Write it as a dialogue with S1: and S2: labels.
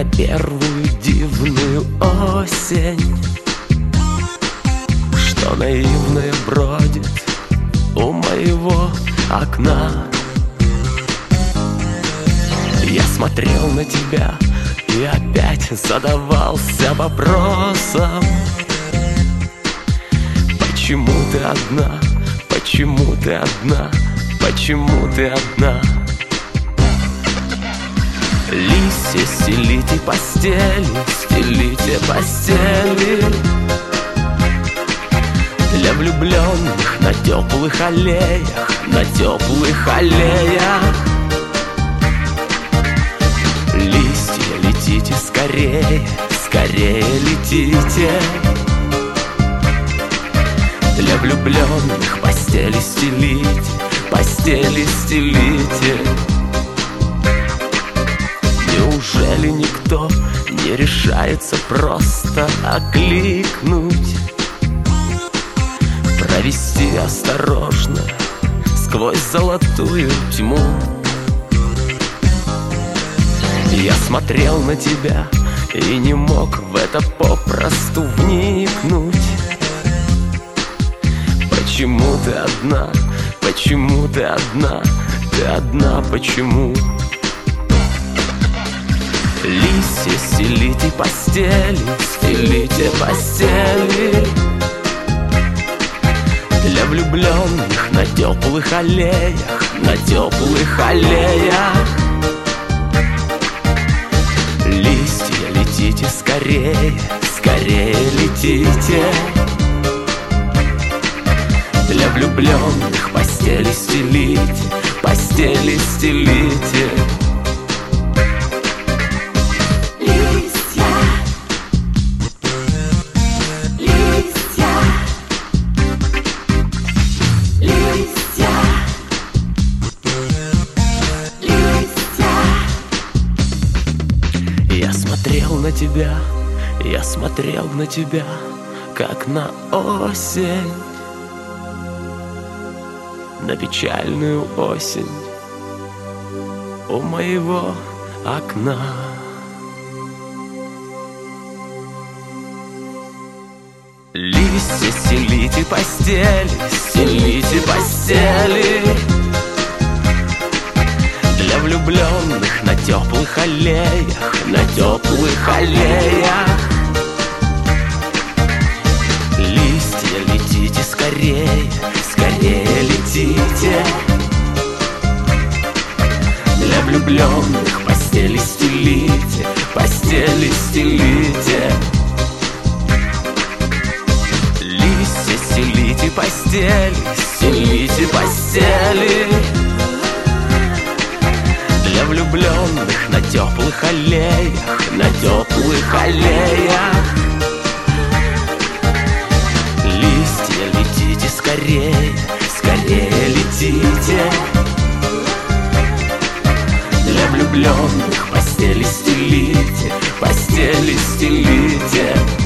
S1: на первую дивную осень, что наивная бродит у моего окна. Я смотрел на тебя и опять задавался вопросом: почему ты одна? Почему ты одна? Почему ты одна? Листья стелите постели, стелите постели для влюбленных на теплых аллеях, на теплых аллеях. Листья, летите скорее, скорее летите. Для влюбленных постели стелите, постели стелите. Неужели никто не решается просто окликнуть, провести осторожно сквозь золотую тьму? Я смотрел на тебя и не мог в это попросту вникнуть. Почему ты одна? Почему ты одна? Ты одна, почему? Листья стелите постели, стелите постели для влюбленных на теплых аллеях, на теплых аллеях. Листья, летите скорее, скорее летите. Для влюбленных постели стелите, постели стелите. Я смотрел на тебя, я смотрел на тебя, как на осень, на печальную осень у моего окна. Листья стелите постели, стелите постели для влюбленных на теплых аллеях, на теплых аллеях. Листья, летите скорее, скорее летите. Для влюбленных постели стелите, постели стелите. Листья стелите постели, стелите постели для влюбленных на теплых аллеях, на теплых аллеях. Листья, летите скорее, скорее летите. Для влюбленных постели стелите, постели стелите.